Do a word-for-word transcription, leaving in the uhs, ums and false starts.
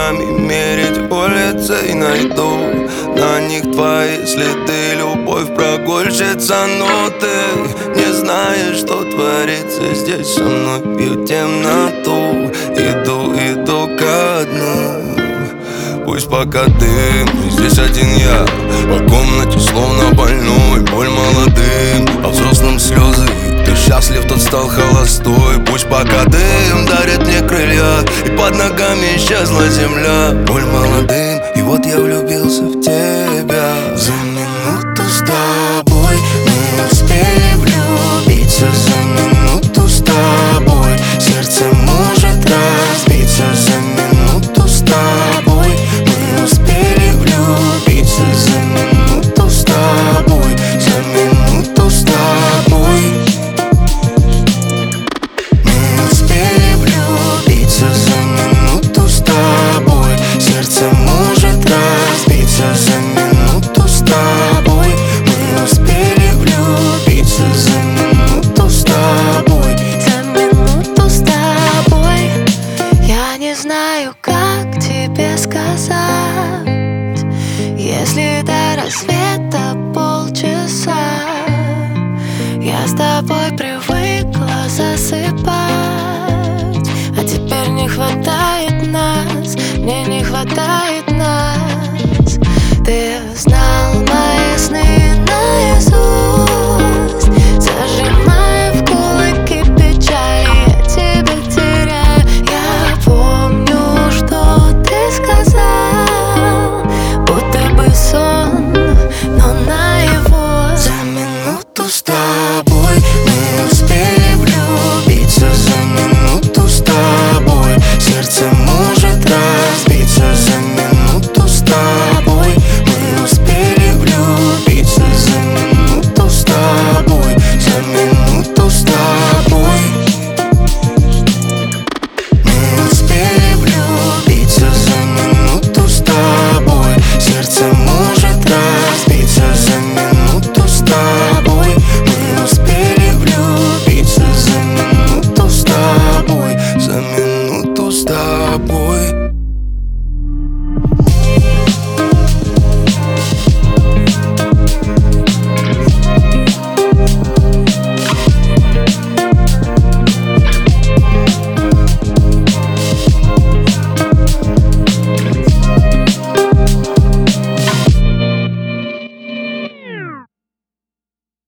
шагами мерить улицы и найду на них твои следы. Любовь прогульщица, но ты не знаешь, что творится здесь со мной. Пью темноту, иду, иду ко дну. Пусть пока дым, и здесь один я по комнате, словно больной. Боль молодым, а взрослым слезы. Ты счастлив, тот стал холостой. Пусть пока дым дарит мне крылья, и под ногами исчезла земля. Боль молодым, и вот я влюбился в тебя. За минуту с тобой мы успели влюбиться. За минуту с тобой сердце может разбиться. За минуту с тобой мы успели влюбиться. За минуту с тобой, за минуту с тобой мы успели влюбиться. За минуту с тобой сердце может разбиться. За минуту с тобой мы успели влюбиться. За минуту с тобой, За минуту с тобой. Я не знаю, как тебе сказать. Если до рассвета полчаса, я с тобой привыкла засыпать. А теперь не хватает нас, мне не хватает нас. Ты знал мои сны наизусть, зажимая в кулаки печали, я тебя теряю. Я помню, что ты сказал, будто бы сон, но наяву. за минуту с тобой мы успели влюбиться. За минуту с тобой сердце может разбиться. За минуту с тобой